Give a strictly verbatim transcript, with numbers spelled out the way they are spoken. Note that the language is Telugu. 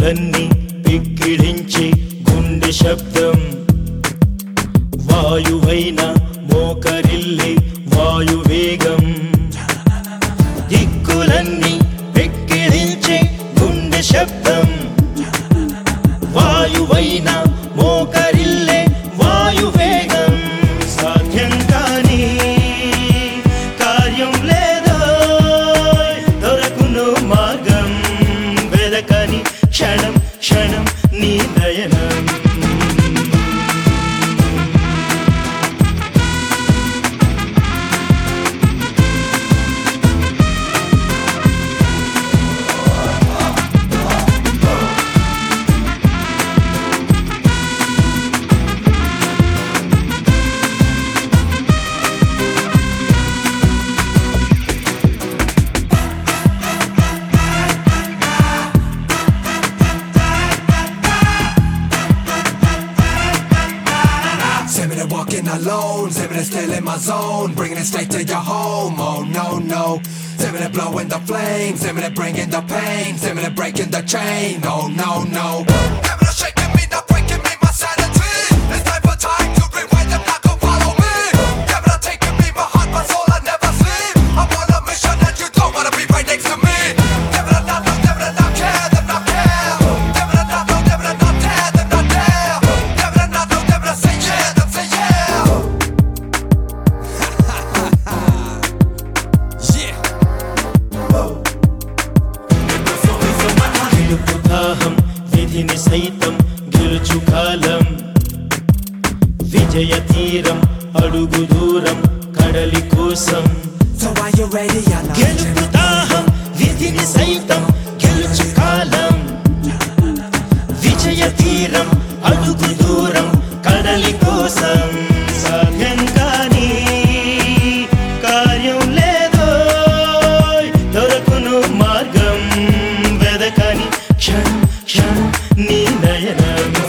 దిక్కులన్నీ పిక్కిడించే గుండె శబ్దం వాయువైన మోకరిల్లే వాయువేగం దిక్కులన్నీ పిక్కిడించే గుండె శబ్దం వాయువైన మోకరిల్లే వాయువేగం సాధ్యం కాని కార్యం లేదో దొరకును మార్గం వెదకని క్షణం క్షణం నీ నయనం Walking alone, sipping it still in my zone, bringing it straight to your home. Oh no no, sipping it blowing the flames, sipping it bringing the pain, sipping it breaking the chain. Oh no no, sipping it shaking me, not breaking me, my sanity. It's time for time to rewind, them not gon' follow me. Sipping it taking me, my heart, my soul, I never sleep. I'm on a mission and you don't wanna be right next to me. Sipping it not know, sipping it not care, them not care. Sipping it not know, sipping it not dare, them not dare. Sipping it not know, sipping it say yeah, them say yeah. దాహం విధిని సైతం గెలుచు కాలం విజయ తీరం అడుగు దూరం కడలి కోసం So are you ready or not? గెలుపు దాహం విధిని సైతం గెలుచు కాలం విజయ తీరం అడుగు దూరం కడలి కోసం సాధ్యం కాని కార్యం లేదో దొరకును మార్గం వెదకని క్షణం క్షణం నీ నయనం